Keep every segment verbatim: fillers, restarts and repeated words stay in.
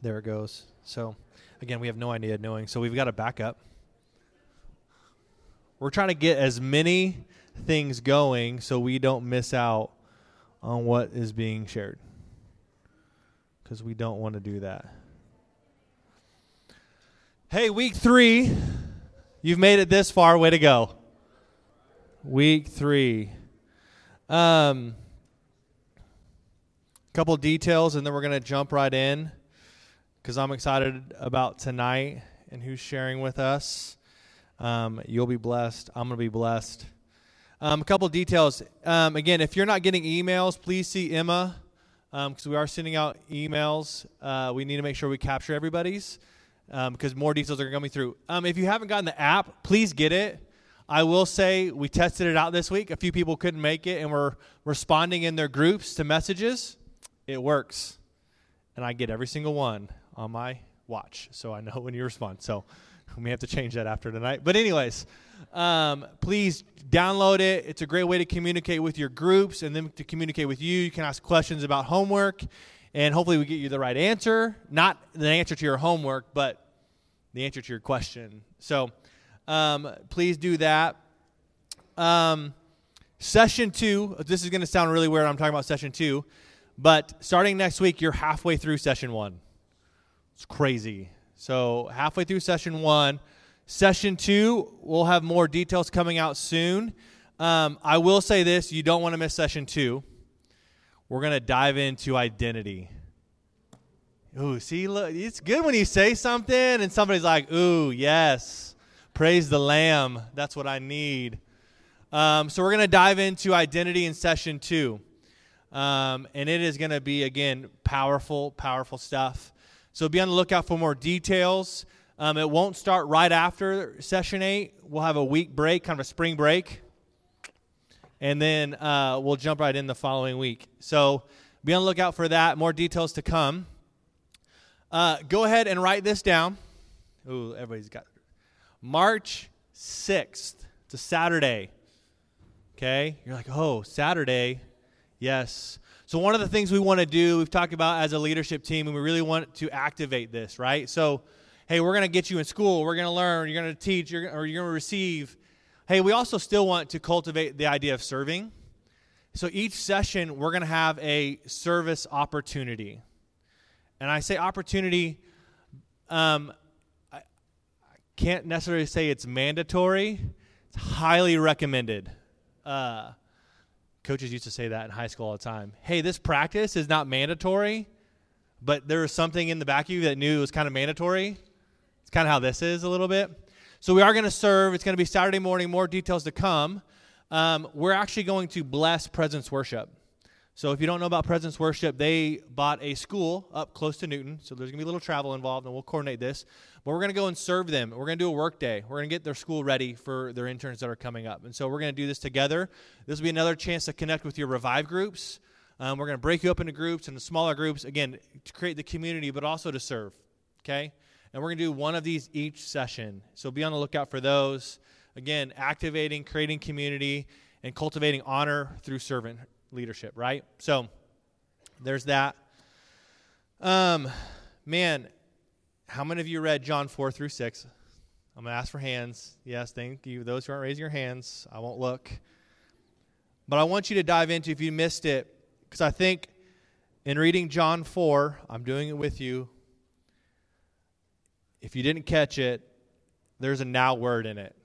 There it goes. So, again, we have no idea knowing. So we've got to back up. We're trying to get as many things going so we don't miss out on what is being shared, because we don't want to do that. Hey, week three, you've made it this far. Way to go. Week three. Um, couple details, and then we're going to jump right in, because I'm excited about tonight and who's sharing with us. Um, you'll be blessed. I'm going to be blessed. Um, a couple details. Um, again, if you're not getting emails, please see Emma, because um, we are sending out emails. Uh, we need to make sure we capture everybody's, um, because more details are coming through. Um, if you haven't gotten the app, please get it. I will say we tested it out this week. A few people couldn't make it and were responding in their groups to messages. It works, and I get every single one on my watch, so I know when you respond. So we may have to change that after tonight. But anyways, um, please download it. It's a great way to communicate with your groups and then to communicate with you. You can ask questions about homework, and hopefully we get you the right answer. Not the answer to your homework, but the answer to your question. So um, please do that. Um, session two, this is going to sound really weird. I'm talking about session two. But starting next week, you're halfway through session one. It's crazy. So halfway through session one. Session two, we'll have more details coming out soon. Um, I will say this, you don't want to miss session two. We're going to dive into identity. Ooh, see, look, it's good when you say something and somebody's like, ooh, yes, praise the Lamb. That's what I need. Um, so we're going to dive into identity in session two. Um, and it is going to be, again, powerful, powerful stuff. So be on the lookout for more details. Um, it won't start right after session eight. We'll have a week break, kind of a spring break. And then uh, we'll jump right in the following week. So be on the lookout for that. More details to come. Uh, go ahead and write this down. Ooh, everybody's got it. March sixth. It's a Saturday. Okay? You're like, oh, Saturday. Yes. So one of the things we want to do, we've talked about as a leadership team, and we really want to activate this, right? So, hey, we're going to get you in school. We're going to learn. You're going to teach, you're, or you're going to receive. Hey, we also still want to cultivate the idea of serving. So each session, we're going to have a service opportunity. And I say opportunity, um, I, I can't necessarily say it's mandatory. It's highly recommended. Uh Coaches used to say that in high school all the time. Hey, this practice is not mandatory, but there was something in the back of you that knew it was kind of mandatory. It's kind of how this is a little bit. So we are going to serve. It's going to be Saturday morning. More details to come. Um, we're actually going to bless Presence Worship. So if you don't know about Presence Worship, they bought a school up close to Newton. So there's going to be a little travel involved, and we'll coordinate this. But we're going to go and serve them. We're going to do a work day. We're going to get their school ready for their interns that are coming up. And so we're going to do this together. This will be another chance to connect with your Revive groups. Um, we're going to break you up into groups and smaller groups, again, to create the community, but also to serve, okay? And we're going to do one of these each session. So be on the lookout for those. Again, activating, creating community, and cultivating honor through servant leadership, right? So there's that. Um, man, how many of you read John four through six? I'm going to ask for hands. Yes, thank you. Those who aren't raising your hands, I won't look. But I want you to dive into, if you missed it, because I think in reading John four, I'm doing it with you. If you didn't catch it, there's a now word in it.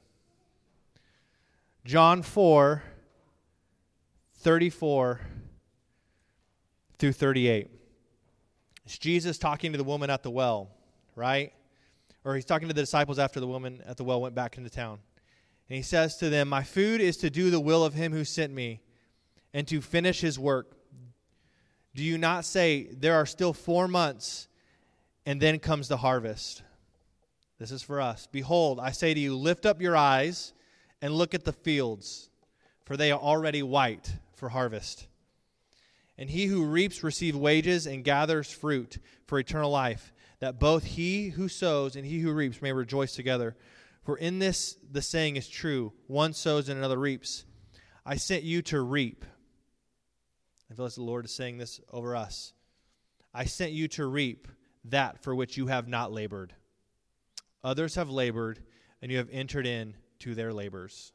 John four, thirty-four through thirty-eight. It's Jesus talking to the woman at the well, right? Or he's talking to the disciples after the woman at the well went back into town. And he says to them, "My food is to do the will of him who sent me and to finish his work. Do you not say, there are still four months and then comes the harvest?" This is for us. "Behold, I say to you, lift up your eyes and look at the fields, for they are already white for harvest. And he who reaps receives wages and gathers fruit for eternal life, that both he who sows and he who reaps may rejoice together. For in this the saying is true, one sows and another reaps. I sent you to reap." I feel as the Lord is saying this over us. "I sent you to reap that for which you have not labored. Others have labored, and you have entered into their labors.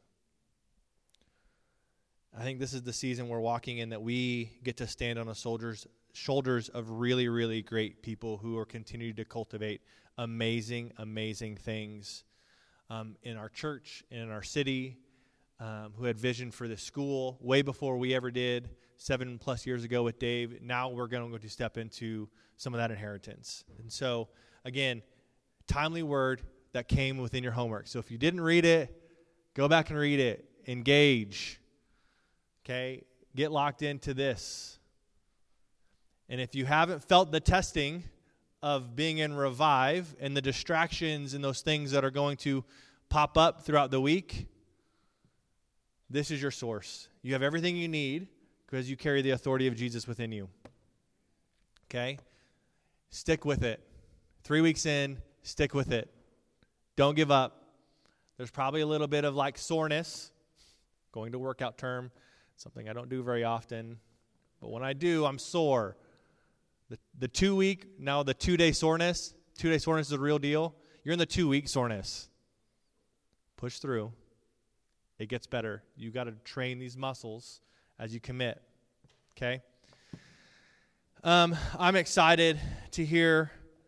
I think this is the season we're walking in that we get to stand on the soldiers' shoulders of really, really great people who are continuing to cultivate amazing, amazing things um, in our church, in our city, um, who had vision for this school way before we ever did, seven plus years ago with Dave. Now we're going to step into some of that inheritance. And so, again, timely word that came within your homework. So if you didn't read it, go back and read it. Engage. Okay? Get locked into this. And if you haven't felt the testing of being in Revive and the distractions and those things that are going to pop up throughout the week, this is your source. You have everything you need because you carry the authority of Jesus within you. Okay? Stick with it. Three weeks in, stick with it. Don't give up. There's probably a little bit of like soreness, going to workout term, something I don't do very often. But when I do, I'm sore. The, the two-week, now the two-day soreness, two-day soreness is a real deal. You're in the two-week soreness. Push through. It gets better. You got to train these muscles as you commit. Okay? Um, I'm excited to hear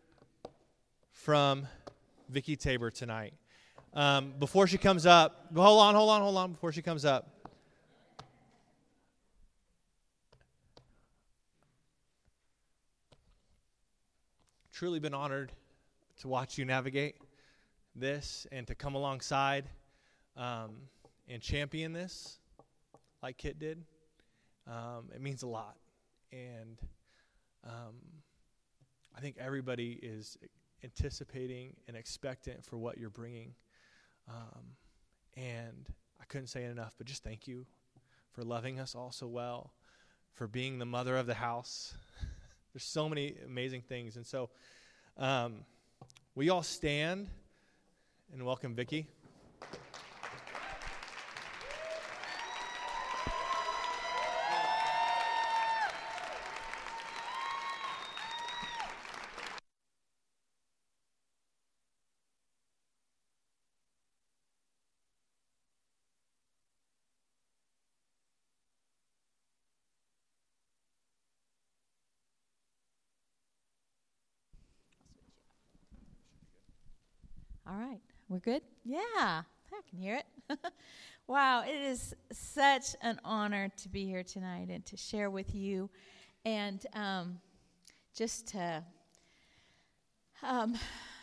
from Vicki Tabor tonight. Um, before she comes up, hold on, hold on, hold on, before she comes up. Truly been honored to watch you navigate this and to come alongside um, and champion this like Kit did. Um, it means a lot. And um, I think everybody is anticipating and expectant for what you're bringing. Um, and I couldn't say it enough, but just thank you for loving us all so well, for being the mother of the house. There's so many amazing things. And so um, we all stand and welcome Vicki. All right, we're good? Yeah, I can hear it. Wow, it is such an honor to be here tonight and to share with you and um, just to um,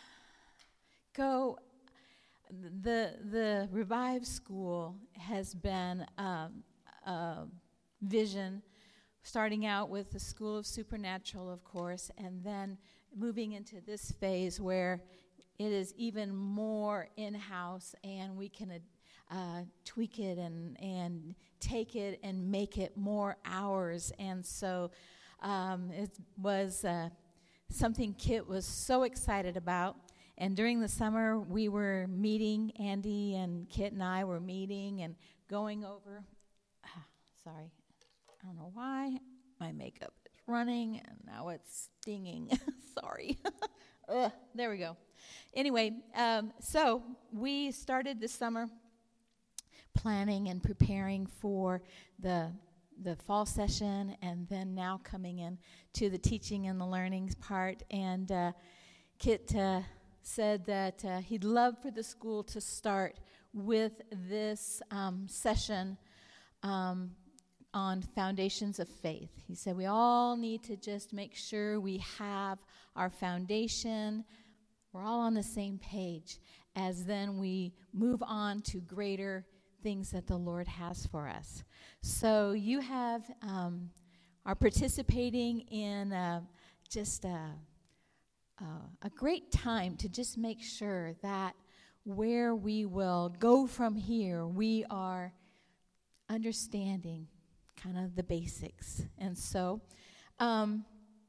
go. The, the Revive School has been um, a vision, starting out with the School of Supernatural, of course, and then moving into this phase where it is even more in-house, and we can uh, tweak it and, and take it and make it more ours. And so um, it was uh, something Kit was so excited about. And during the summer, we were meeting, Andy and Kit and I were meeting and going over, ah, sorry, I don't know why, my makeup is running, and now it's stinging. Sorry. Ugh, there we go. Anyway, um, so we started this summer planning and preparing for the the fall session, and then now coming in to the teaching and the learning part. And uh, Kit uh, said that uh, he'd love for the school to start with this um, session um, on foundations of faith. He said we all need to just make sure we have our foundation. We're all on the same page as then we move on to greater things that the Lord has for us. So you have um, are participating in uh, just a, a, a great time to just make sure that where we will go from here, we are understanding kind of the basics. And so um,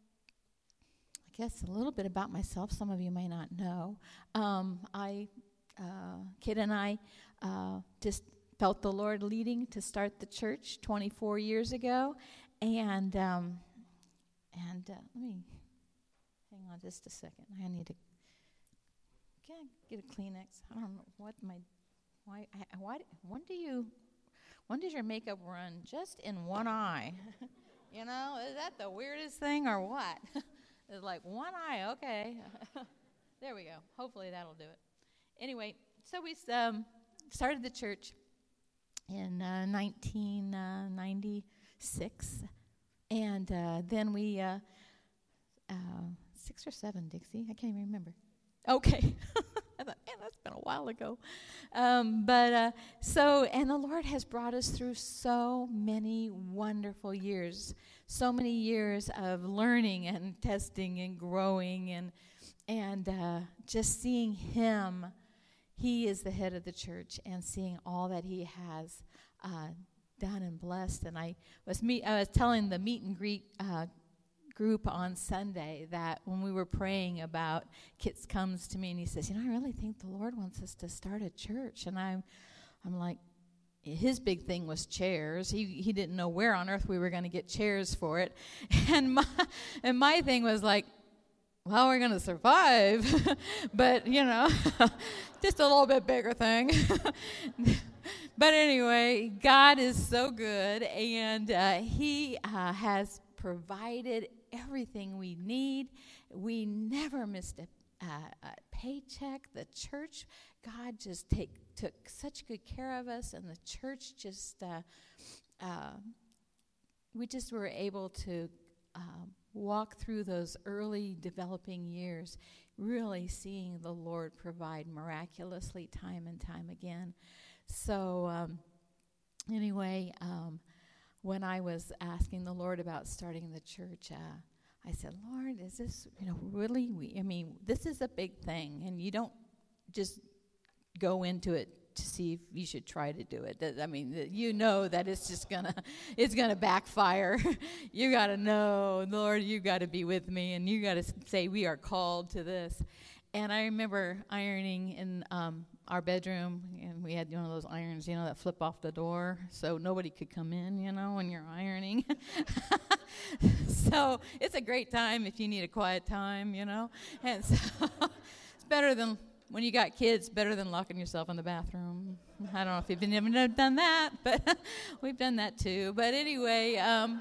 I guess a little bit about myself. Some of you may not know. Um, I, uh, Kit and I uh, just felt the Lord leading to start the church twenty-four years ago. And, um, and uh, let me hang Hang on just a second. I need to can I get a Kleenex. I don't know what my why I, why when do you when does your makeup run just in one eye? You know, is that the weirdest thing or what? It's like one eye, okay. There we go. Hopefully that'll do it. Anyway, so we um, started the church in uh, nineteen ninety-six, and uh, then we uh, uh, six or seven, Dixie. I can't even remember. Okay. I thought, man, that's been a while ago. Um, but uh, so, and the Lord has brought us through so many wonderful years, so many years of learning and testing and growing and and uh, just seeing Him. He is the head of the church, and seeing all that He has uh, done and blessed. And I was meet, I was telling the meet and greet uh, group on Sunday that when we were praying about, Kits comes to me and he says, you know, I really think the Lord wants us to start a church. And I'm, I'm like, his big thing was chairs. He he didn't know where on earth we were going to get chairs for it. And my and my thing was like, well, we're going to survive, but, you know, just a little bit bigger thing. But anyway, God is so good, and uh, He uh, has provided everything we need. We never missed a, uh, a paycheck. The church, God just take, took such good care of us, and the church just, uh, uh, we just were able to uh, walk through those early developing years, really seeing the Lord provide miraculously time and time again. So um, anyway, um, when I was asking the Lord about starting the church, uh, I said, Lord, is this, you know, really, we, I mean, this is a big thing, and you don't just go into it to see if you should try to do it. I mean, you know that it's just gonna, it's gonna backfire. You gotta know, Lord, you gotta be with me, and you gotta say we are called to this. And I remember ironing in um, our bedroom, and we had one of those irons, you know, that flip off the door, so nobody could come in, you know, when you're ironing. So it's a great time if you need a quiet time, you know. And so it's better than, when you got kids, better than locking yourself in the bathroom. I don't know if you've been, ever done that, but we've done that too. But anyway, um,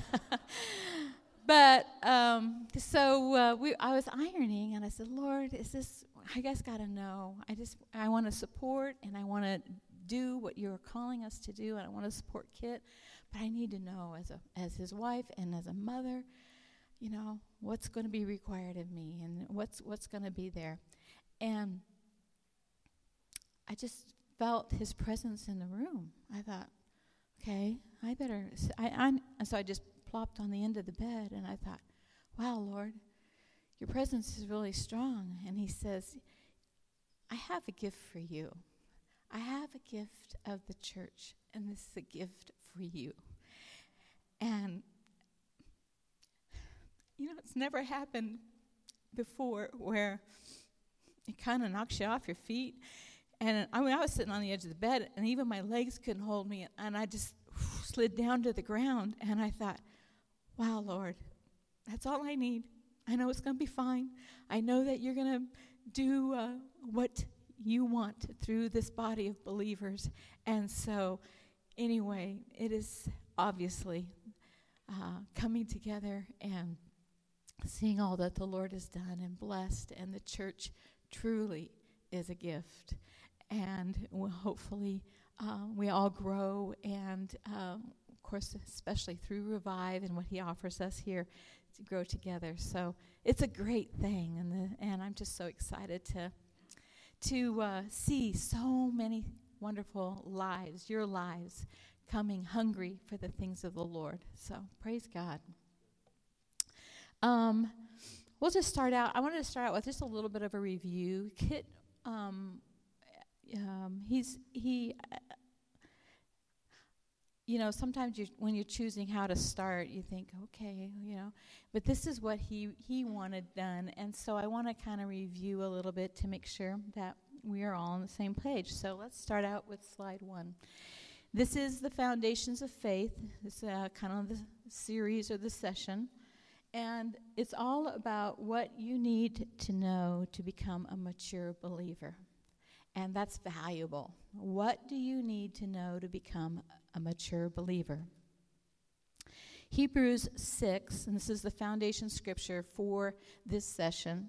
but um, so uh, we, I was ironing, and I said, Lord, is this, I guys got to know. I just, I want to support, and I want to do what you're calling us to do, and I want to support Kit, but I need to know as a as his wife and as a mother, you know, what's going to be required of me, and what's what's going to be there. And I just felt his presence in the room. I thought, okay, I better, s- I, I'm, and so I just plopped on the end of the bed, and I thought, wow, Lord, your presence is really strong. And he says, I have a gift for you. I have a gift of the church, and this is a gift for you. And, you know, it's never happened before where it kind of knocks you off your feet. And I mean, I was sitting on the edge of the bed, and even my legs couldn't hold me, and I just whew, slid down to the ground. And I thought, wow, Lord, that's all I need. I know it's going to be fine. I know that you're going to do uh, what you want through this body of believers. And so, anyway, it is obviously uh, coming together and seeing all that the Lord has done and blessed, and the church truly is a gift. And we'll hopefully uh, we all grow, and uh, of course, especially through Revive and what He offers us here, to grow together. So it's a great thing, and the, and I'm just so excited to to uh, see so many wonderful lives, your lives, coming hungry for the things of the Lord. So praise God. Um, we'll just start out. I wanted to start out with just a little bit of a review. Kit, um, um, he's he. Uh, you know, sometimes you, when you're choosing how to start, you think, okay, you know, but this is what he he wanted done, and so I want to kind of review a little bit to make sure that we are all on the same page. So let's start out with slide one. This is the Foundations of Faith. It's uh, kind of the series or the session. And it's all about what you need to know to become a mature believer. And that's valuable. What do you need to know to become a mature believer? Hebrews six, and this is the foundation scripture for this session,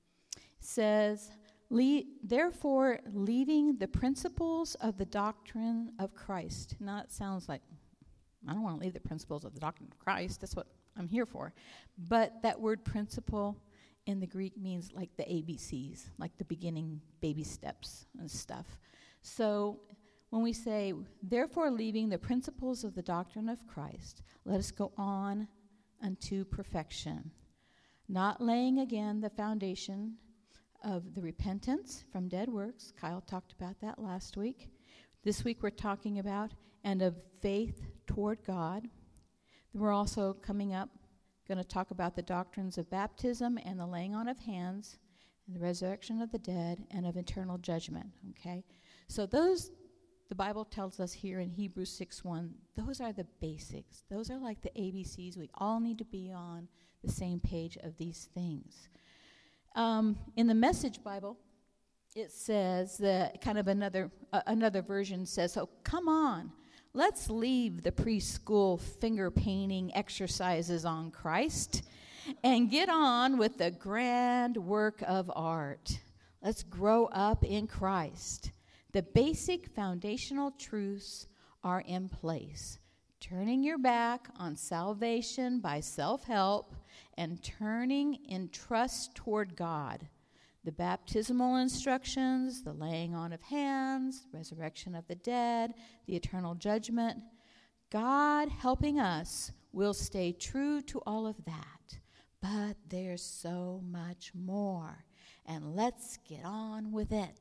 says, Le- therefore, leaving the principles of the doctrine of Christ. Now, it sounds like, I don't want to leave the principles of the doctrine of Christ. That's what I'm here for. But that word principle in the Greek means like the A B Cs, like the beginning baby steps and stuff. So when we say, therefore, leaving the principles of the doctrine of Christ, let us go on unto perfection, not laying again the foundation of the repentance from dead works. Kyle talked about that last week. This week we're talking about, and of faith toward God. We're also coming up, going to talk about the doctrines of baptism and the laying on of hands, and the resurrection of the dead, and of eternal judgment, okay? So those, the Bible tells us here in Hebrews six one, those are the basics. Those are like the A B Cs. We all need to be on the same page of these things. Um, in the Message Bible, it says, that kind of another uh, another version says, so come on, let's leave the preschool finger painting exercises on Christ and get on with the grand work of art. Let's grow up in Christ. The basic foundational truths are in place. Turning your back on salvation by self-help and turning in trust toward God. The baptismal instructions, the laying on of hands, resurrection of the dead, the eternal judgment. God helping us will stay true to all of that. But there's so much more. And let's get on with it.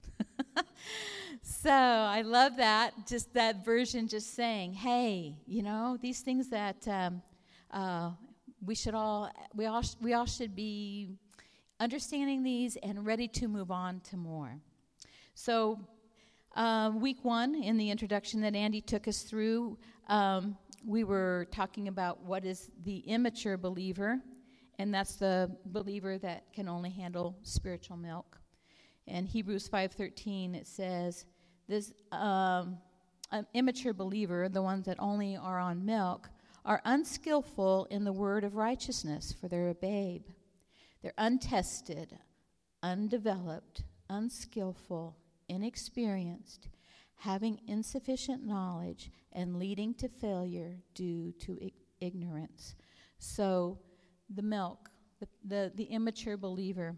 So I love that, just that version just saying, hey, you know, these things that um, uh, we should all, we all, sh- we all should be understanding these and ready to move on to more. So uh, week one, in the introduction that Andy took us through, um, we were talking about what is the immature believer, and that's the believer that can only handle spiritual milk. In Hebrews five thirteen, it says, this um, an immature believer, the ones that only are on milk, are unskillful in the word of righteousness, for they're a babe. They're untested, undeveloped, unskillful, inexperienced, having insufficient knowledge, and leading to failure due to I- ignorance. So the milk, the, the, the immature believer,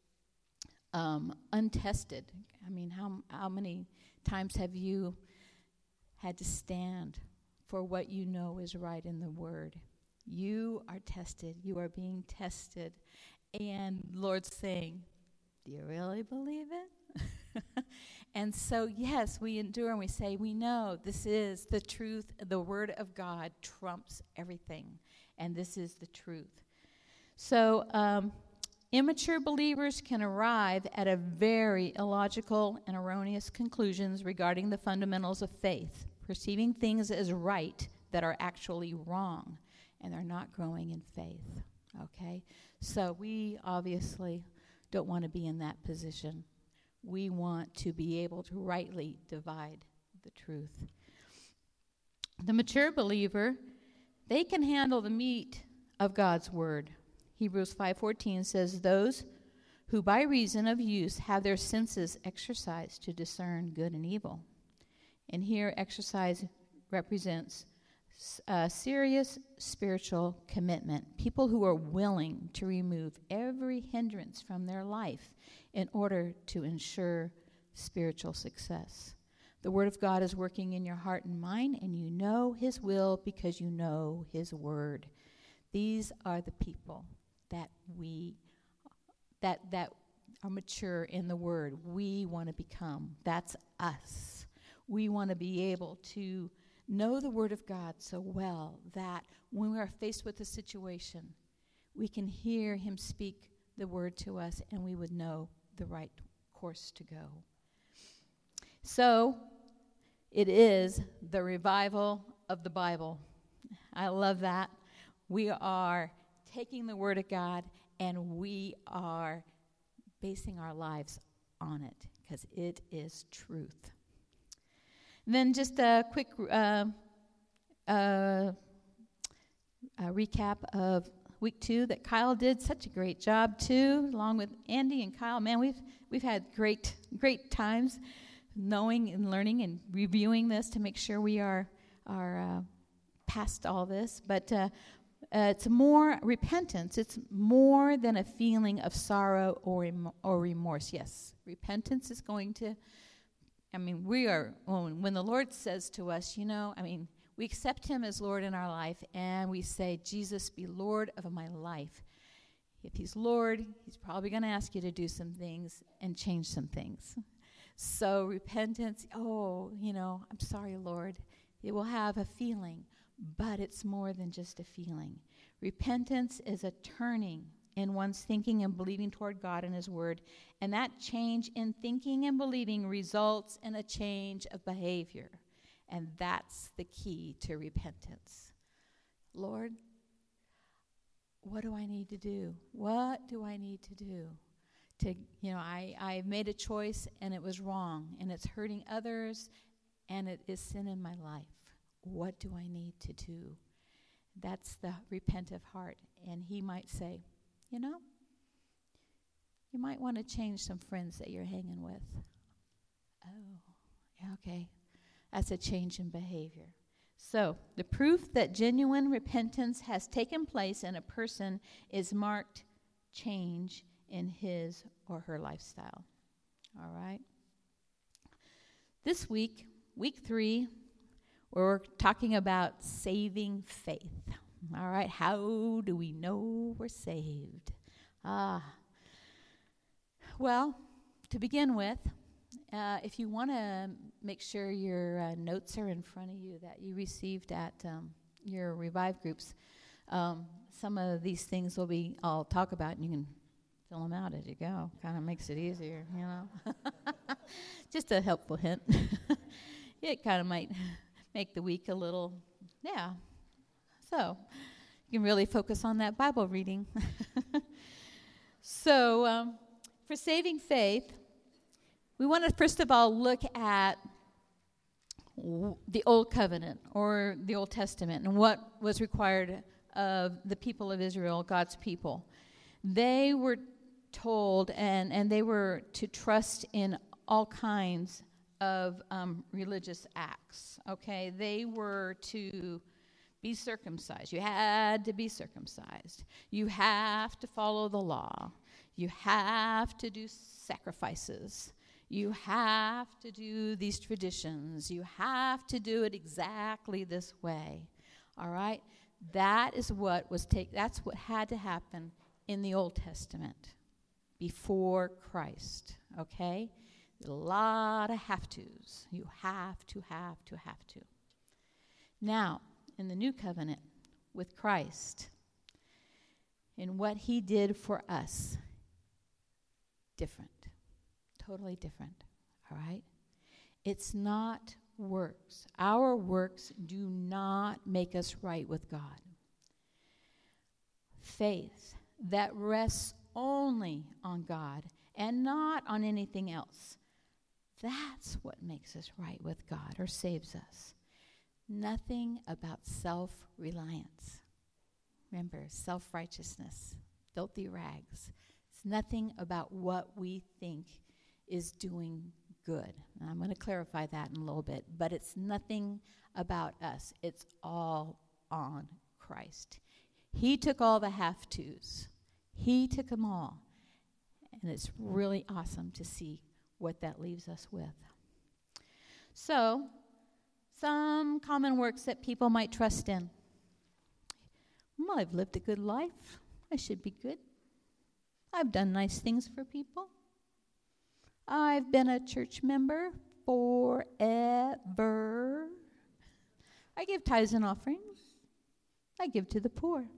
um, untested. I mean, how how many times have you had to stand for what you know is right in the Word? You are tested. You are being tested. And the Lord's saying, do you really believe it? And so, yes, we endure and we say, we know this is the truth. The Word of God trumps everything. And this is the truth. So, um, immature believers can arrive at a very illogical and erroneous conclusions regarding the fundamentals of faith, perceiving things as right that are actually wrong, and they're not growing in faith, okay? So we obviously don't want to be in that position. We want to be able to rightly divide the truth. The mature believer, they can handle the meat of God's word. Hebrews five fourteen says, those who by reason of use have their senses exercised to discern good and evil. And here exercise represents a serious spiritual commitment. People who are willing to remove every hindrance from their life in order to ensure spiritual success. The Word of God is working in your heart and mind, and you know His will because you know His Word. These are the people that we that that are mature in the Word. We want to become. That's us. We want to be able to know the Word of God so well that when we are faced with a situation, we can hear Him speak the Word to us, and we would know the right course to go. So, it is the revival of the Bible. I love that. We are taking the Word of God and we are basing our lives on it because it is truth. Then just a quick uh, uh, a recap of week two that Kyle did such a great job too, along with Andy and Kyle. Man, we've we've had great great times knowing and learning and reviewing this to make sure we are are uh, past all this. But uh, uh, it's more repentance. It's more than a feeling of sorrow or rem- or remorse. Yes, repentance is going to. I mean, we are when, when the Lord says to us, you know, I mean. We accept him as Lord in our life, and we say, Jesus, be Lord of my life. If he's Lord, he's probably going to ask you to do some things and change some things. So repentance, oh, you know, I'm sorry, Lord. It will have a feeling, but it's more than just a feeling. Repentance is a turning in one's thinking and believing toward God and his word, and that change in thinking and believing results in a change of behavior. And that's the key to repentance. Lord, what do I need to do? What do I need to do? To, you know, I, I made a choice and it was wrong and it's hurting others and it is sin in my life. What do I need to do? That's the repentant heart. And he might say, you know, you might want to change some friends that you're hanging with. Oh, yeah, okay. That's a change in behavior. So, the proof that genuine repentance has taken place in a person is marked change in his or her lifestyle. All right? This week, week three, we're talking about saving faith. All right? How do we know we're saved? Ah. Well, to begin with, Uh, if you want to make sure your uh, notes are in front of you that you received at um, your Revive groups, um, some of these things will be, I'll talk about, and you can fill them out as you go. Kind of makes it easier, you know. Just a helpful hint. It kind of might make the week a little, yeah. So you can really focus on that Bible reading. So um, for saving faith, we want to, first of all, look at w- the Old Covenant or the Old Testament and what was required of the people of Israel, God's people. They were told and, and they were to trust in all kinds of um, religious acts, okay? They were to be circumcised. You had to be circumcised. You have to follow the law. You have to do sacrifices. You have to do these traditions. You have to do it exactly this way. All right? That is what was take that's what had to happen in the Old Testament before Christ. Okay? A lot of have-tos. You have to, have to, have to. Now, in the New Covenant with Christ, in what he did for us, different. Totally different, all right? It's not works. Our works do not make us right with God. Faith that rests only on God and not on anything else, that's what makes us right with God or saves us. Nothing about self-reliance. Remember, self-righteousness, filthy rags. It's nothing about what we think is doing good. And I'm going to clarify that in a little bit. But it's nothing about us. It's all on Christ. He took all the have-tos. He took them all. And it's really awesome to see what that leaves us with. So, some common works that people might trust in. Well, I've lived a good life. I should be good. I've done nice things for people. I've been a church member forever. I give tithes and offerings. I give to the poor.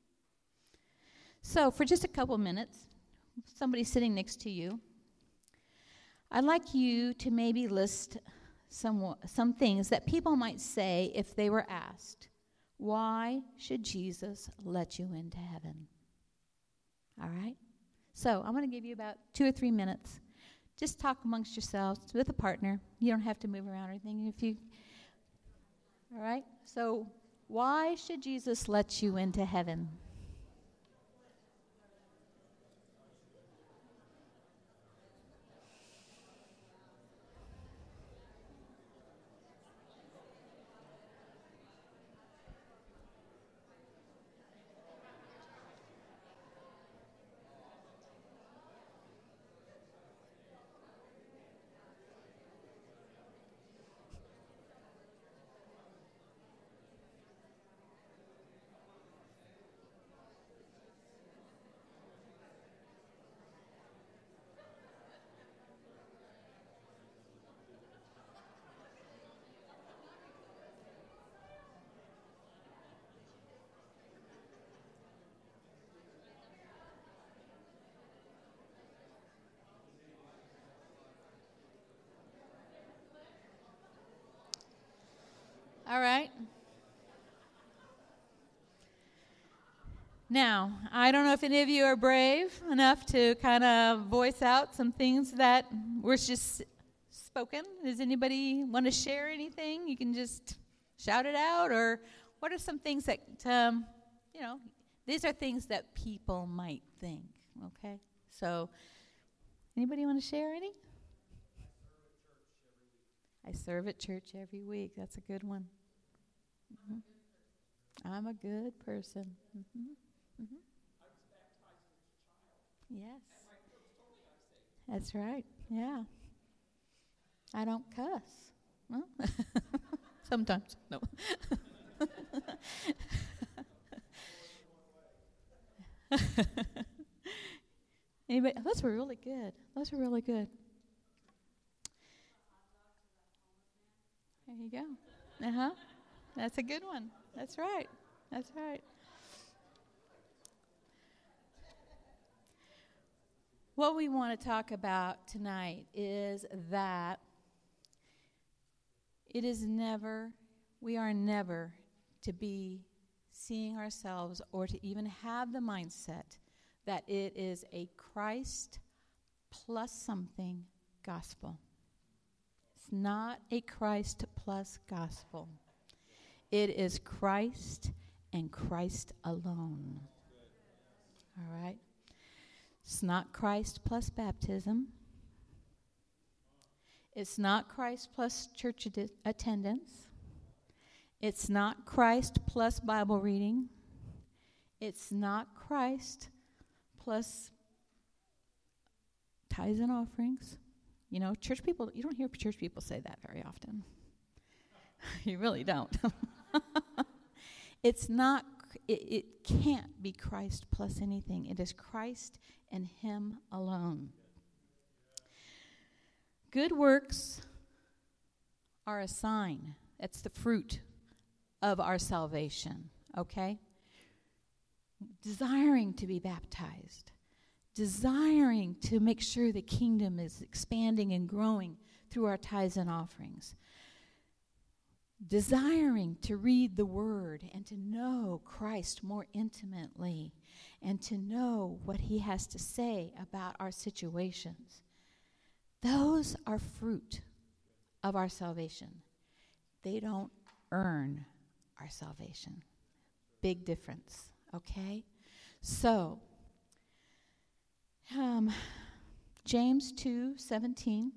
So for just a couple minutes, somebody sitting next to you, I'd like you to maybe list some, some things that people might say if they were asked, Why should Jesus let you into heaven? All right? So I'm going to give you about two or three minutes. Just talk amongst yourselves with a partner. You don't have to move around or anything. If you, all right? So why should Jesus let you into heaven? All right. Now, I don't know if any of you are brave enough to kind of voice out some things that were just spoken. Does anybody want to share anything? You can just shout it out. Or what are some things that, um, you know, these are things that people might think, okay? So, anybody want to share any? I serve at church every week. That's a good one. Mm-hmm. I'm a good person. Mm-hmm. Mm-hmm. Yes. That's right. Yeah. I don't cuss. Well, sometimes. No. Anybody? Those were really good. Those were really good. There you go. Uh-huh. That's a good one. That's right. That's right. What we want to talk about tonight is that it is never, we are never to be seeing ourselves or to even have the mindset that it is a Christ plus something gospel. It's not a Christ plus gospel. It is Christ and Christ alone. All right? It's not Christ plus baptism. It's not Christ plus church ad- attendance. It's not Christ plus Bible reading. It's not Christ plus tithes and offerings. You know, church people, you don't hear church people say that very often. You really don't. It's not, it, it can't be Christ plus anything. It is Christ and Him alone. Good works are a sign. That's the fruit of our salvation, okay? Desiring to be baptized. Desiring to make sure the kingdom is expanding and growing through our tithes and offerings. Desiring to read the Word and to know Christ more intimately and to know what He has to say about our situations. Those are fruit of our salvation. They don't earn our salvation. Big difference, okay? So, um, James two seventeen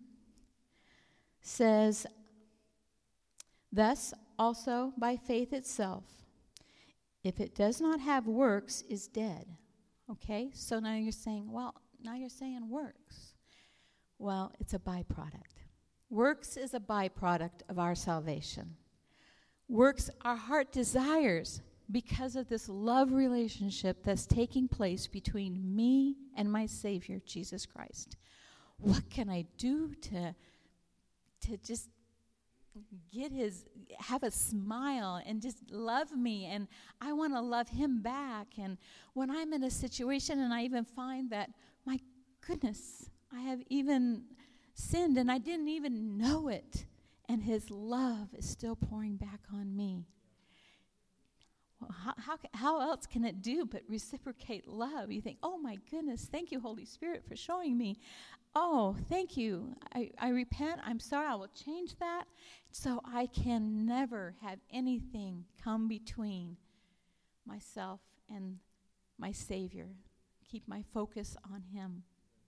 says, thus also by faith itself, if it does not have works, is dead. Okay? So now you're saying, well, now you're saying works. Well, it's a byproduct. Works is a byproduct of our salvation. Works our heart desires because of this love relationship that's taking place between me and my Savior, Jesus Christ. What can I do to, to just get his, have a smile and just love me, and I want to love him back. And when I'm in a situation and I even find that, my goodness, I have even sinned and I didn't even know it, and his love is still pouring back on me. Well, how, how, ca- how else can it do but reciprocate love? You think, oh my goodness, thank you, Holy Spirit, for showing me. Oh, thank you. I, I repent. I'm sorry. I will change that so I can never have anything come between myself and my Savior. Keep my focus on Him.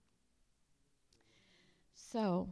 So,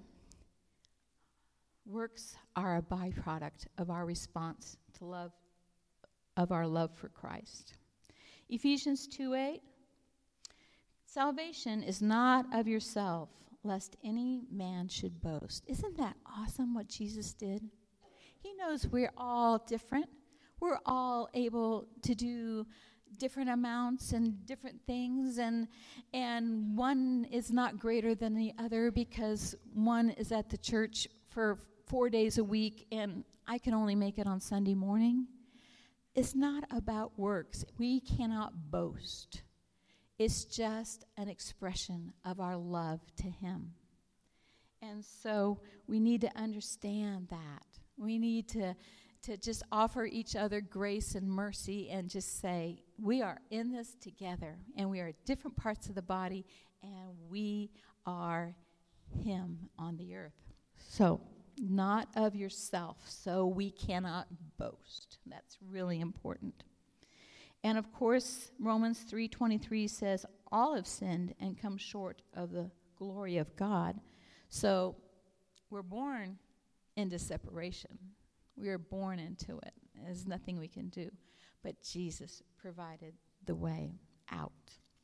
works are a byproduct of our response to love, of our love for Christ. Ephesians two eight, salvation is not of yourself, lest any man should boast. Isn't that awesome what Jesus did? He knows we're all different. We're all able to do different amounts and different things, and and one is not greater than the other because one is at the church for four days a week and I can only make it on Sunday morning. It's not about works. We cannot boast. It's just an expression of our love to Him. And so we need to understand that. We need to, to just offer each other grace and mercy and just say, we are in this together, and we are different parts of the body, and we are Him on the earth. So, not of yourself, so we cannot boast. That's really important. And of course, Romans three twenty-three says, all have sinned and come short of the glory of God. So we're born into separation. We are born into it. There's nothing we can do. But Jesus provided the way out.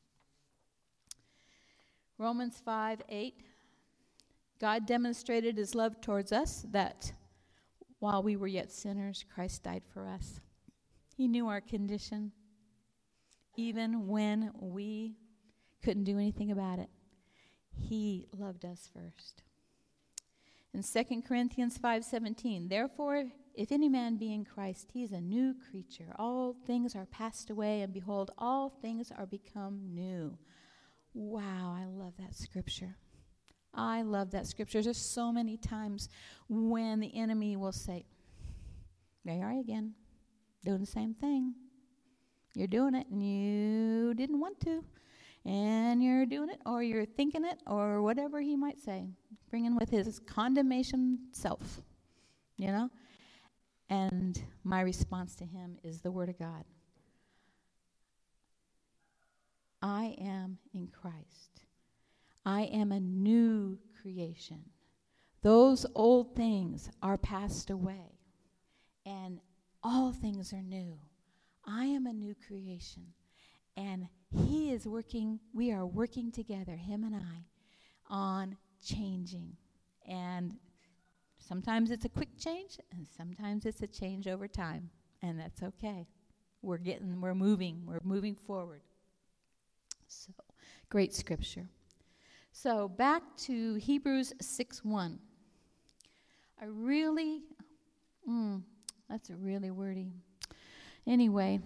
Romans five eight, God demonstrated His love towards us, that while we were yet sinners, Christ died for us. He knew our condition, even when we couldn't do anything about it. He loved us first. In Second Corinthians five seventeen, therefore, if any man be in Christ, he is a new creature. All things are passed away, and behold, all things are become new. Wow, I love that scripture. I love that scripture. There's so many times when the enemy will say, there you are again, doing the same thing. You're doing it, and you didn't want to. And you're doing it, or you're thinking it, or whatever he might say. Bringing with his condemnation self, you know? And my response to him is the Word of God. I am in Christ. I am a new creation. Those old things are passed away, and all things are new. I am a new creation, and He is working, we are working together, Him and I, on changing. And sometimes it's a quick change, and sometimes it's a change over time, and that's okay. We're getting, we're moving, we're moving forward. So, great scripture. So, back to Hebrews six one. I really, mm, that's really wordy. Anyway,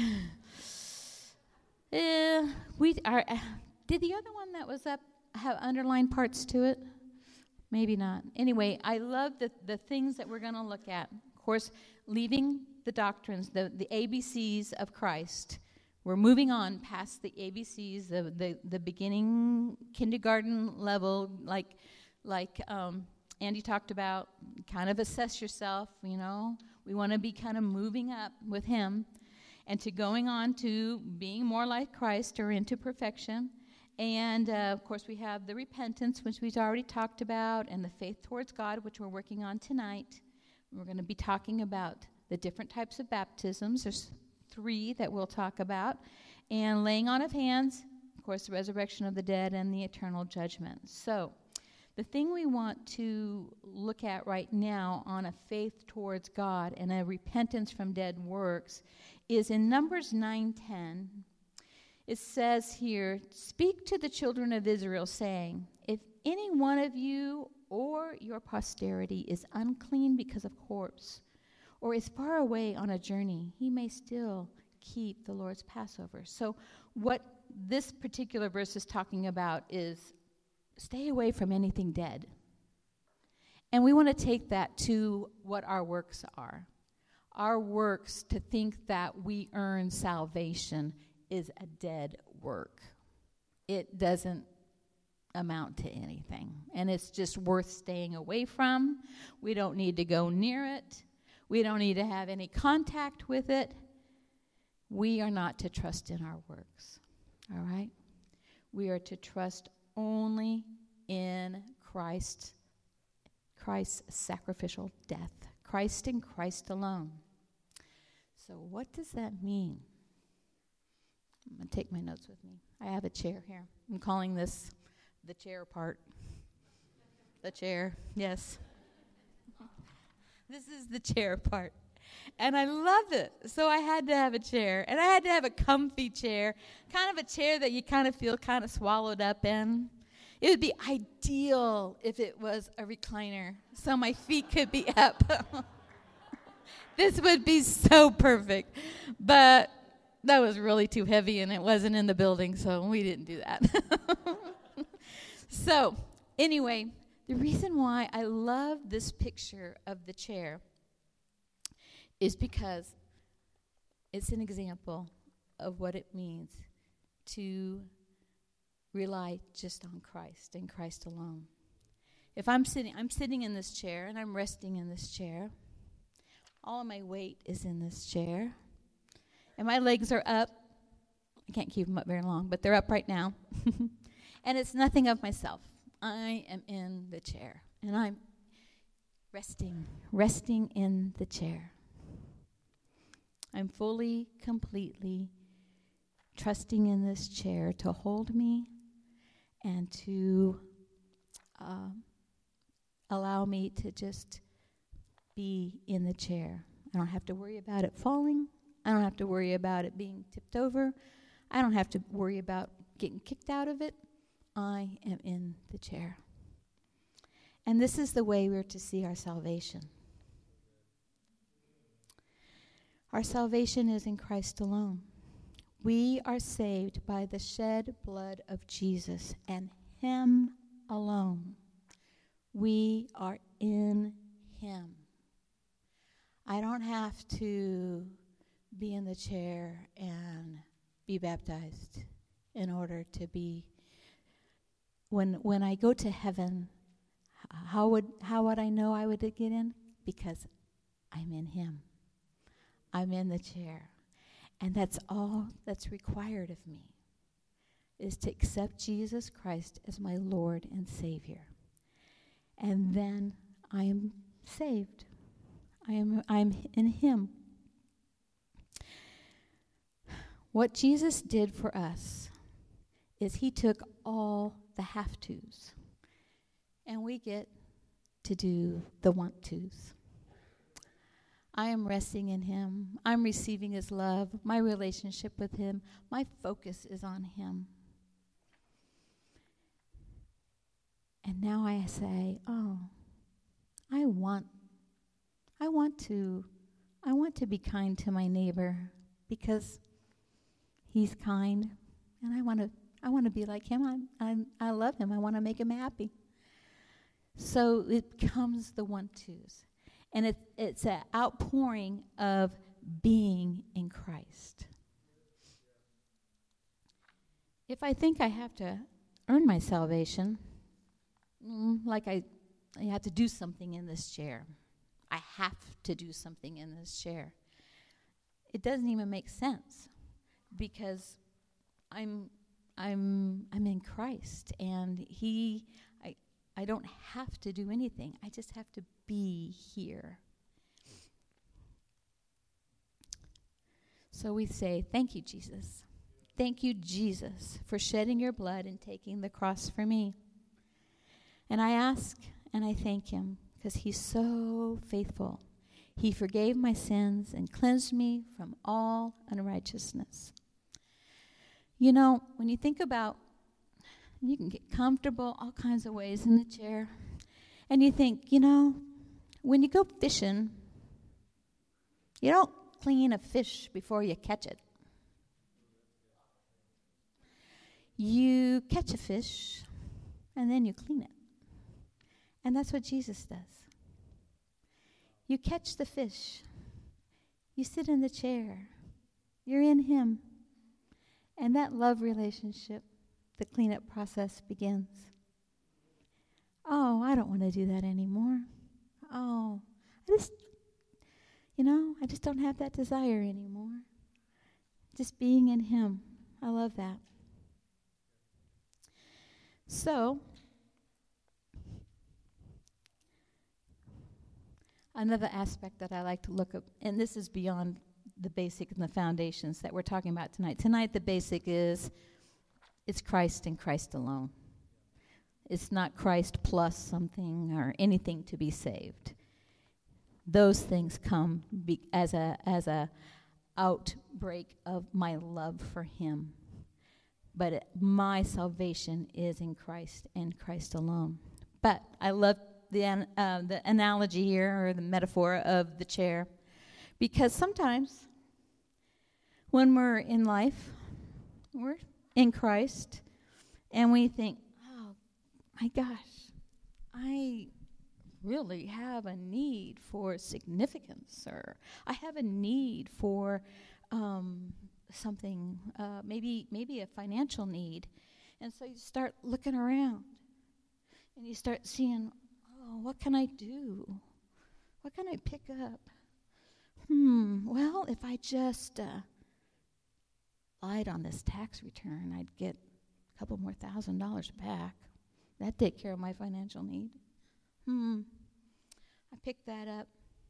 uh, we are. Uh, did the other one that was up have underlined parts to it? Maybe not. Anyway, I love the, the things that we're going to look at. Of course, leaving the doctrines, the, the A B Cs of Christ. We're moving on past the A B Cs, the the, the beginning kindergarten level, like like um, Andy talked about. Kind of assess yourself, you know. We want to be kind of moving up with Him, and to going on to being more like Christ or into perfection. And, uh, of course, we have the repentance, which we've already talked about, and the faith towards God, which we're working on tonight. We're going to be talking about the different types of baptisms. There's three that we'll talk about. And laying on of hands, of course, the resurrection of the dead, and the eternal judgment. So the thing we want to look at right now on a faith towards God and a repentance from dead works is in Numbers nine ten. It says here, speak to the children of Israel, saying, if any one of you or your posterity is unclean because of corpse, or is far away on a journey, he may still keep the Lord's Passover. So what this particular verse is talking about is stay away from anything dead. And we want to take that to what our works are. Our works, to think that we earn salvation, is a dead work. It doesn't amount to anything. And it's just worth staying away from. We don't need to go near it. We don't need to have any contact with it. We are not to trust in our works. All right? We are to trust only in Christ, Christ's sacrificial death. Christ and Christ alone. So what does that mean? I'm going to take my notes with me. I have a chair here. I'm calling this the chair part. The chair, yes. This is the chair part. And I love it. So I had to have a chair. And I had to have a comfy chair, kind of a chair that you kind of feel kind of swallowed up in. It would be ideal if it was a recliner so my feet could be up. This would be so perfect. But that was really too heavy and it wasn't in the building, so we didn't do that. So, anyway, the reason why I love this picture of the chair is because it's an example of what it means to rely just on Christ and Christ alone. If I'm sitting, I'm sitting in this chair and I'm resting in this chair. All of my weight is in this chair. And my legs are up. I can't keep them up very long, but they're up right now. And it's nothing of myself. I am in the chair. And I'm resting, resting in the chair. I'm fully, completely trusting in this chair to hold me and to uh, allow me to just be in the chair. I don't have to worry about it falling. I don't have to worry about it being tipped over. I don't have to worry about getting kicked out of it. I am in the chair. And this is the way we're to see our salvation. Our salvation is in Christ alone. We are saved by the shed blood of Jesus and Him alone. We are in Him. I don't have to be in the chair and be baptized in order to be. When when I go to heaven, how would how would I know I would get in? Because I'm in Him. I'm in the chair. And that's all that's required of me, is to accept Jesus Christ as my Lord and Savior. And then I am saved. I am I'm in Him. What Jesus did for us is He took all the have-tos, and we get to do the want-tos. I am resting in Him. I'm receiving His love, my relationship with Him. My focus is on Him. And now I say, oh, I want, I want to, I want to be kind to my neighbor because he's kind, and I want to, I want to be like him. I, I, I love him. I want to make him happy. So it becomes the one-twos. And it, it's an outpouring of being in Christ. If I think I have to earn my salvation, mm, like I, I have to do something in this chair. I have to do something in this chair. It doesn't even make sense because I'm I'm I'm in Christ, and He I I don't have to do anything. I just have to be here. So we say, thank you, Jesus. Thank you, Jesus, for shedding your blood and taking the cross for me. And I ask and I thank Him because He's so faithful. He forgave my sins and cleansed me from all unrighteousness. You know, when you think about, you can get comfortable all kinds of ways in the chair. And you think, you know, when you go fishing, you don't clean a fish before you catch it. You catch a fish, and then you clean it. And that's what Jesus does. You catch the fish, You sit in the chair. You're in him. And that love relationship, the cleanup process begins. Oh, I don't want to do that anymore. Oh, I just, you know, I just don't have that desire anymore. Just being in him. I love that. So, another aspect that I like to look at, and this is beyond the basic and the foundations that we're talking about tonight. Tonight, the basic is it's Christ and Christ alone. It's not Christ plus something or anything to be saved. Those things come be as a as a outbreak of my love for him. But it, my salvation is in Christ and Christ alone. But I love the an, uh, the analogy here, or the metaphor of the chair, because sometimes when we're in life, we're in Christ, and we think, oh my gosh, I really have a need for significance, or I have a need for um, something, uh, maybe maybe a financial need. And so you start looking around, and you start seeing, oh, what can I do? What can I pick up? Hmm, well, if I just uh, lied on this tax return, I'd get a couple more thousand dollars back. That'd take care of my financial need. Hmm. I picked that up,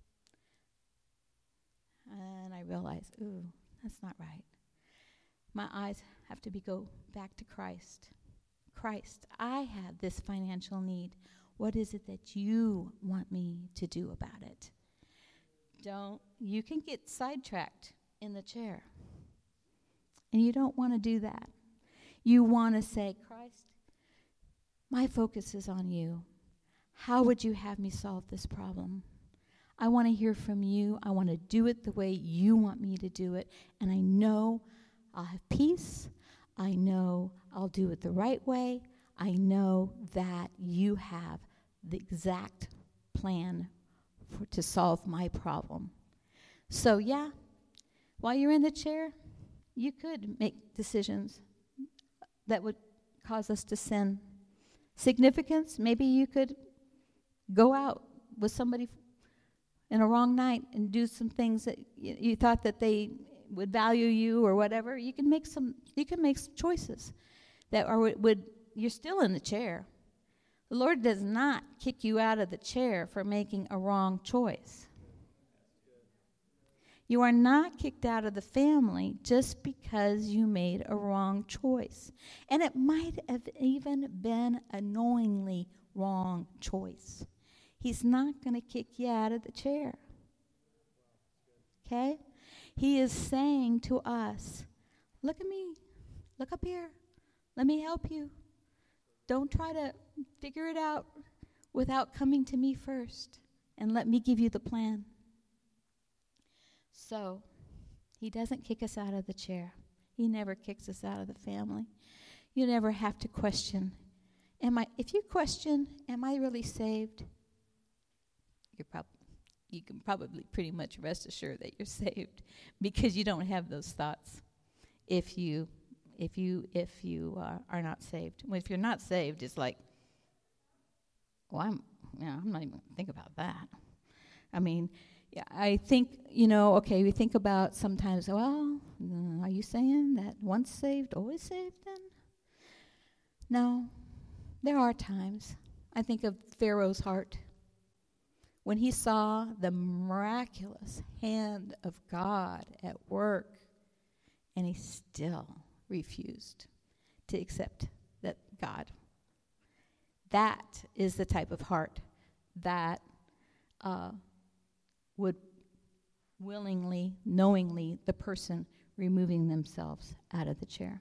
and I realized, ooh, that's not right. My eyes have to be go back to Christ. Christ, I have this financial need. What is it that you want me to do about it? Don't, you can get sidetracked in the chair, and you don't want to do that. You want to say, Christ, my focus is on you. How would you have me solve this problem? I want to hear from you. I want to do it the way you want me to do it. And I know I'll have peace. I know I'll do it the right way. I know that you have the exact plan for, to solve my problem. So, yeah, while you're in the chair, you could make decisions that would cause us to sin. Significance, maybe you could go out with somebody in a wrong night and do some things that y- you thought that they would value you or whatever. You can make some. You can make some choices that are would, would. You're still in the chair. The Lord does not kick you out of the chair for making a wrong choice. You are not kicked out of the family just because you made a wrong choice. And it might have even been a knowingly wrong choice. He's not going to kick you out of the chair. Okay? He is saying to us, look at me. Look up here. Let me help you. Don't try to figure it out without coming to me first. And let me give you the plan. So, he doesn't kick us out of the chair. He never kicks us out of the family. You never have to question. Am I? If you question, am I really saved? You're prob- you can probably pretty much rest assured that you're saved, because you don't have those thoughts if you if you if you uh, are not saved. Well, if you're not saved, it's like, well, I'm you know, I'm not even going to think about that. I mean, yeah, I think, you know, okay, we think about sometimes, well, uh, are you saying that once saved, always saved then? No, there are times. I think of Pharaoh's heart. When he saw the miraculous hand of God at work, and he still refused to accept that God. That is the type of heart that uh, would willingly, knowingly, the person removing themselves out of the chair.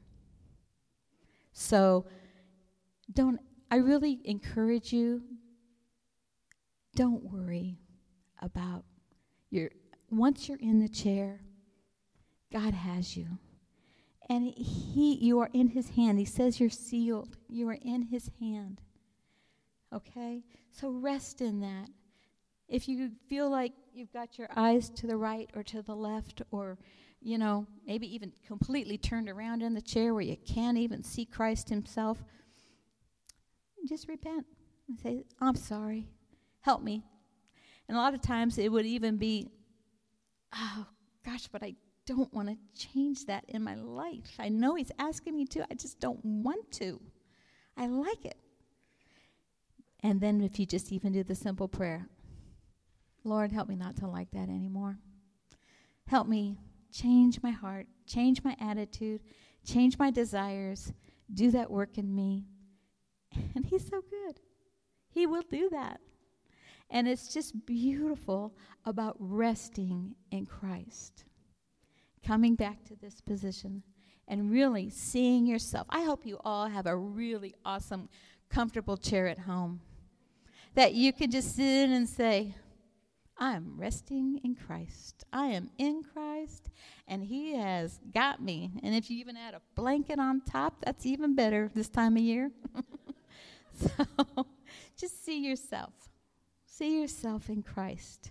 So, don't, I really encourage you, don't worry about your, once you're in the chair, God has you. And he, you are in his hand. He says you're sealed. You are in his hand. Okay? So rest in that. If you feel like you've got your eyes to the right or to the left, or, you know, maybe even completely turned around in the chair where you can't even see Christ himself, just repent and say, I'm sorry. Help me. And a lot of times it would even be, oh, gosh, but I don't want to change that in my life. I know he's asking me to. I just don't want to. I like it. And then if you just even do the simple prayer, Lord, help me not to like that anymore. Help me change my heart, change my attitude, change my desires, do that work in me. And he's so good. He will do that. And it's just beautiful about resting in Christ. Coming back to this position and really seeing yourself. I hope you all have a really awesome, comfortable chair at home that you can just sit in and say, I am resting in Christ. I am in Christ, and he has got me. And if you even add a blanket on top, that's even better this time of year. So just see yourself. See yourself in Christ.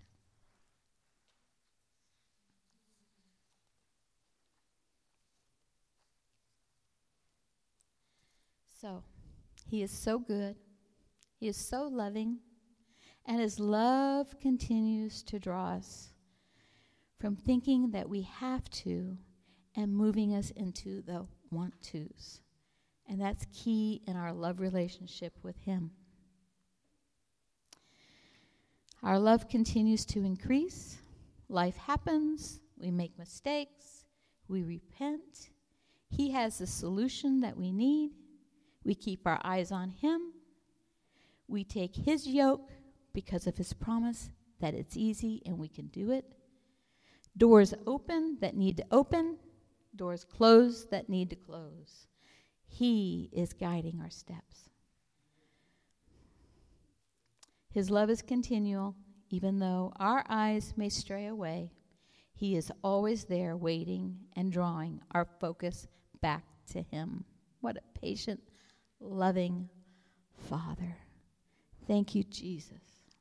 So, he is so good. He is so loving. And his love continues to draw us from thinking that we have to and moving us into the want tos. And that's key in our love relationship with him. Our love continues to increase. Life happens. We make mistakes. We repent. He has the solution that we need. We keep our eyes on him. We take his yoke because of his promise that it's easy and we can do it. Doors open that need to open. Doors close that need to close. He is guiding our steps. His love is continual, even though our eyes may stray away. He is always there waiting and drawing our focus back to him. What a patient, loving Father. Thank you, Jesus.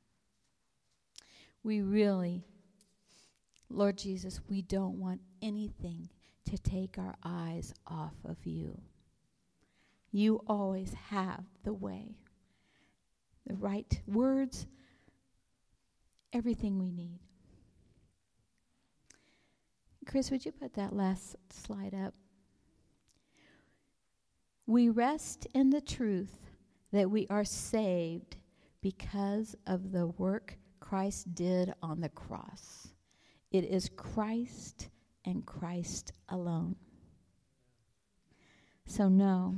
We really, Lord Jesus, we don't want anything to take our eyes off of you. You always have the way, the right words, everything we need. Chris, would you put that last slide up? We rest in the truth that we are saved because of the work Christ did on the cross. It is Christ and Christ alone. So know,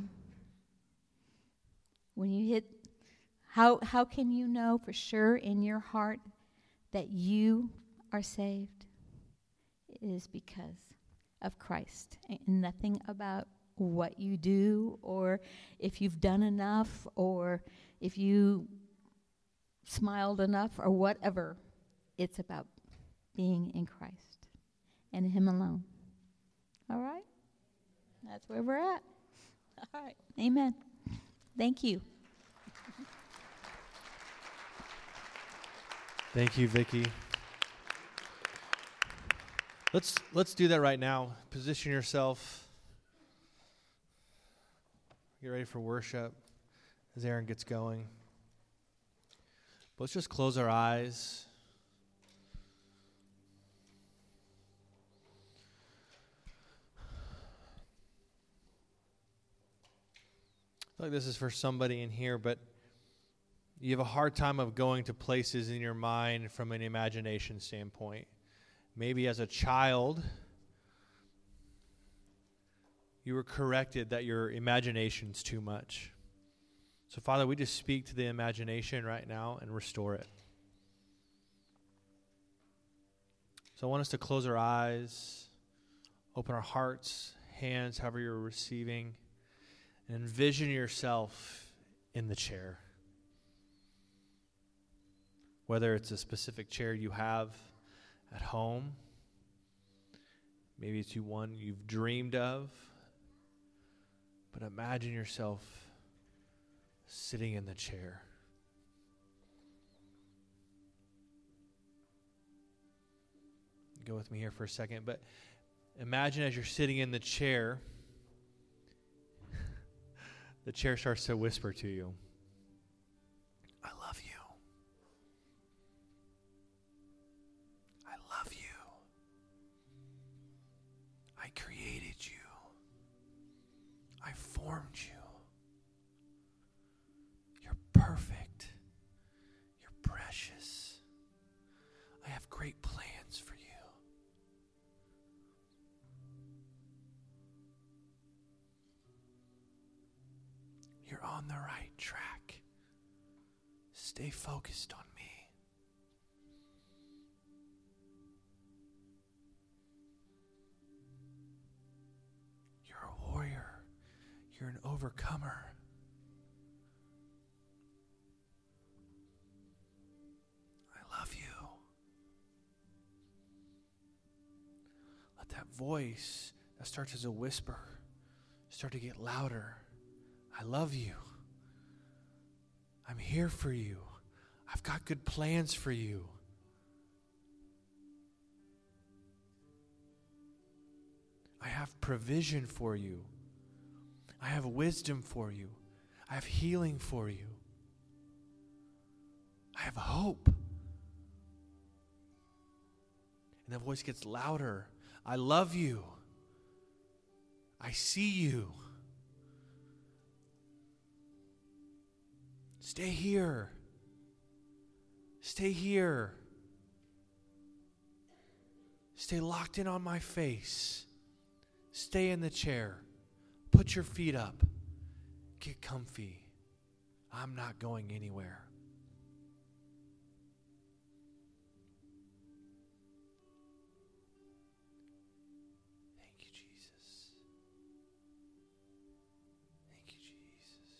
when you hit, how how can you know for sure in your heart that you are saved? It is because of Christ, and nothing about what you do, or if you've done enough, or if you smiled enough, or whatever. It's about being in Christ and him alone. All right? That's where we're at. All right. Amen. Thank you. Thank you, Vicki. Let's let's do that right now. Position yourself. Get ready for worship as Aaron gets going. Let's just close our eyes. I feel like this is for somebody in here, but you have a hard time of going to places in your mind from an imagination standpoint. Maybe as a child, you were corrected that your imagination's too much. So, Father, we just speak to the imagination right now and restore it. So I want us to close our eyes, open our hearts, hands, however you're receiving, and envision yourself in the chair. Whether it's a specific chair you have at home, maybe it's you one you've dreamed of, but imagine yourself sitting in the chair. go with me here for a second, but imagine as you're sitting in the chair, the chair starts to whisper to you, I love you. I love you. I created you. I formed you. You're perfect. You're precious. I have great plans for you. You're on the right track. Stay focused on me. You're a warrior. You're an overcomer. I love you. Let that voice that starts as a whisper start to get louder. I love you. I'm here for you. I've got good plans for you. I have provision for you. I have wisdom for you. I have healing for you. I have hope. And the voice gets louder. I love you. I see you. Stay here. Stay here. Stay locked in on my face. Stay in the chair. Put your feet up. Get comfy. I'm not going anywhere. Thank you, Jesus. Thank you, Jesus.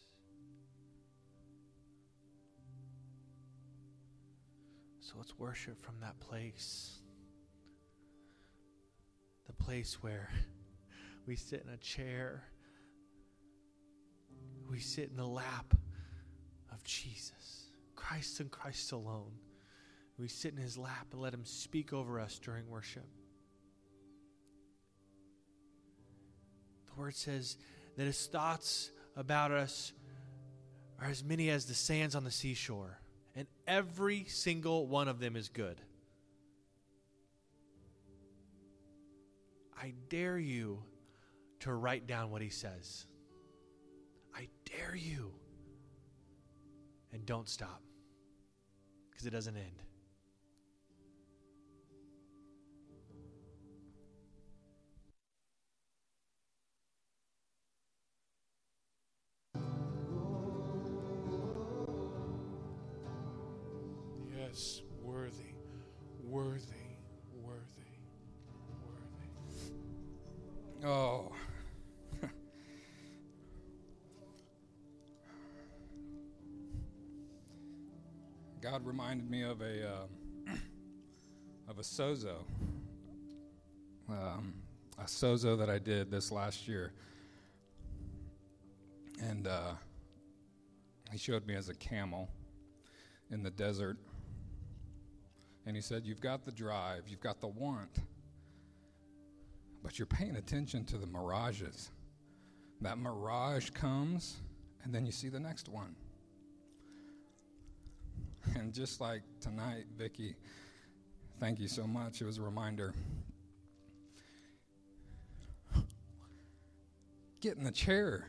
So let's worship from that place. The place where we sit in a chair. We sit in the lap of Jesus, Christ and Christ alone. We sit in his lap and let him speak over us during worship. The word says that his thoughts about us are as many as the sands on the seashore, and every single one of them is good. I dare you to write down what he says. I dare you. And don't stop, because it doesn't end. Yes, worthy, worthy, worthy, worthy. Oh. God reminded me of a uh, of a sozo, um, a sozo that I did this last year, and uh, he showed me as a camel in the desert, and he said, "You've got the drive, you've got the want, but you're paying attention to the mirages. That mirage comes, and then you see the next one." And just like tonight, Vicki, thank you so much. It was a reminder. Get in the chair.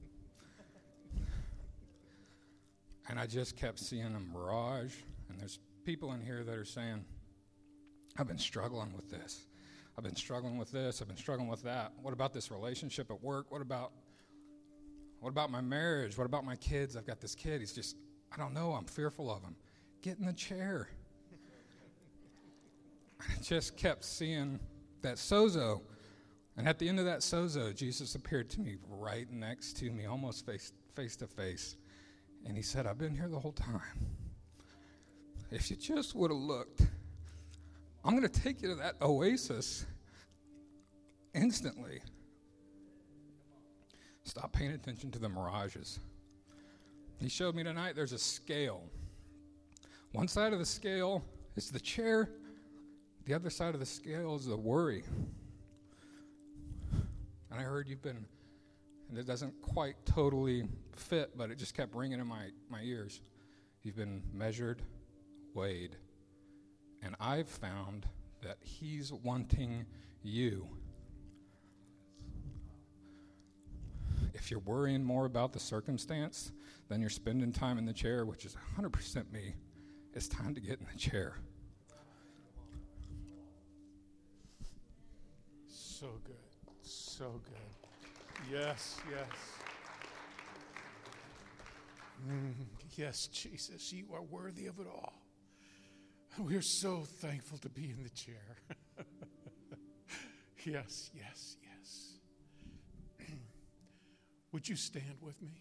And I just kept seeing a mirage. And there's people in here that are saying, I've been struggling with this. I've been struggling with this. I've been struggling with that. What about this relationship at work? What about, what about my marriage? What about my kids? I've got this kid. He's just, I don't know. I'm fearful of him. Get in the chair. I just kept seeing that sozo. And at the end of that sozo, Jesus appeared to me right next to me, almost face, face to face. And he said, I've been here the whole time. If you just would have looked, I'm going to take you to that oasis instantly. Stop paying attention to the mirages. He showed me tonight there's a scale. One side of the scale is the chair. the other side of the scale is the worry. And I heard you've been, and it doesn't quite totally fit, but it just kept ringing in my, my ears. You've been measured, weighed, and I've found that he's wanting you. If you're worrying more about the circumstance than you're spending time in the chair, which is one hundred percent me, it's time to get in the chair. So good. So good. Yes, yes. Mm, yes, Jesus, you are worthy of it all. We are so thankful to be in the chair. Yes, yes, yes. Would you stand with me?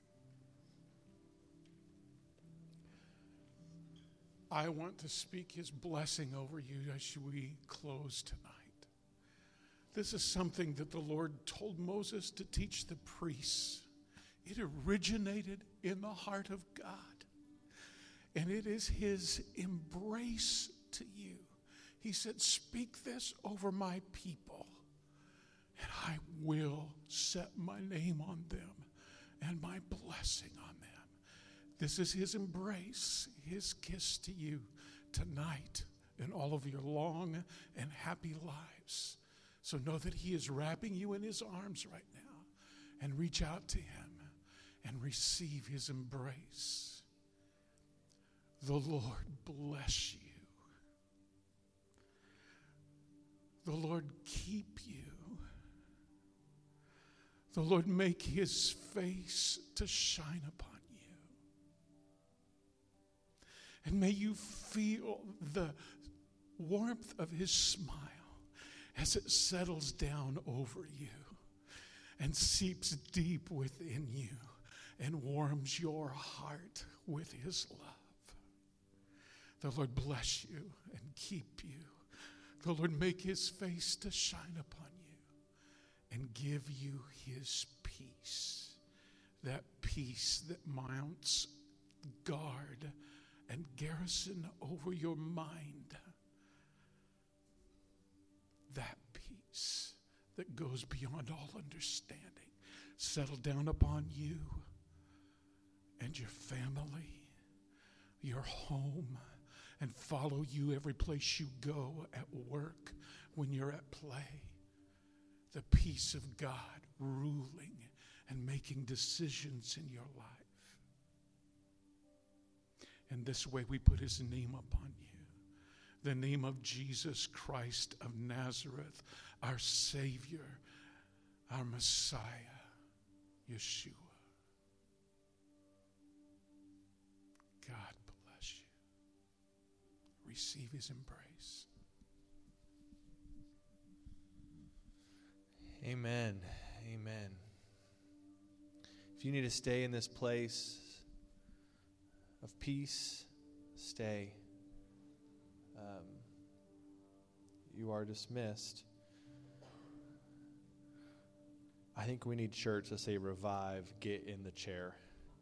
I want to speak his blessing over you as we close tonight. This is something that the Lord told Moses to teach the priests. It originated in the heart of God. And it is his embrace to you. He said, speak this over my people, and I will set my name on them and my blessing on them. This is his embrace, his kiss to you tonight in all of your long and happy lives. So know that he is wrapping you in his arms right now, and reach out to him and receive his embrace. The Lord bless you. The Lord keep you. The Lord make his face to shine upon you. And may you feel the warmth of his smile as it settles down over you and seeps deep within you and warms your heart with his love. The Lord bless you and keep you. The Lord make his face to shine upon you and give you his peace. That peace that mounts guard and garrison over your mind. That peace that goes beyond all understanding. Settle down upon you and your family, your home, and follow you every place you go, at work, when you're at play. The peace of God ruling and making decisions in your life. And this way we put his name upon you. The name of Jesus Christ of Nazareth, our Savior, our Messiah, Yeshua. God bless you. Receive his embrace. Amen. Amen. If you need to stay in this place of peace, stay. Um, you are dismissed. I think we need shirts that say revive, get in the chair.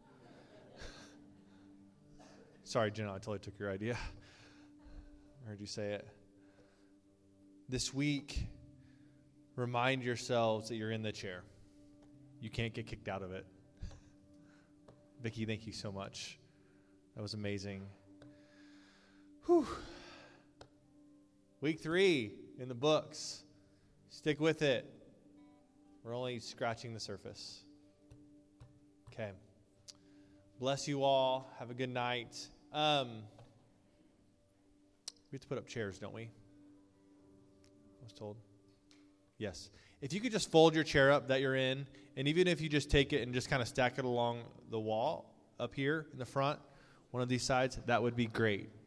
Sorry, Jenna, I totally took your idea. I heard you say it. This week, remind yourselves that you're in the chair. You can't get kicked out of it. Vicki, thank you so much. That was amazing. Whew. Week three in the books. Stick with it. We're only scratching the surface. Okay. Bless you all. Have a good night. Um, we have to put up chairs, don't we? I was told. Yes. If you could just fold your chair up that you're in, and even if you just take it and just kind of stack it along the wall up here in the front, one of these sides, that would be great.